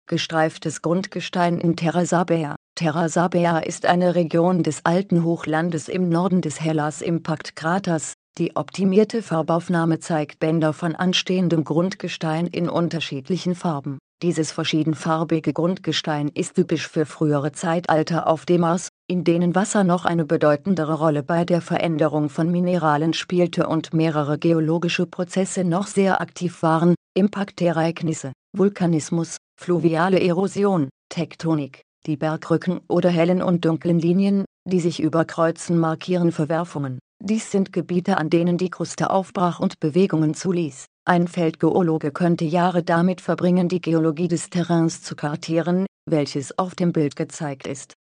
gestreiftes Grundgestein in Terra Sabea. Terra Sabea ist eine Region des alten Hochlandes im Norden des Hellas-Impact-Kraters. Die optimierte Farbaufnahme zeigt Bänder von anstehendem Grundgestein in unterschiedlichen Farben. Dieses verschiedenfarbige Grundgestein ist typisch für frühere Zeitalter auf dem Mars, in denen Wasser noch eine bedeutendere Rolle bei der Veränderung von Mineralen spielte und mehrere geologische Prozesse noch sehr aktiv waren: Impaktereignisse, Vulkanismus, fluviale Erosion, Tektonik. Die Bergrücken oder hellen und dunklen Linien, die sich überkreuzen, markieren Verwerfungen. Dies sind Gebiete, an denen die Kruste aufbrach und Bewegungen zuließ. Ein Feldgeologe könnte Jahre damit verbringen, die Geologie des Terrains zu kartieren, welches auf dem Bild gezeigt ist.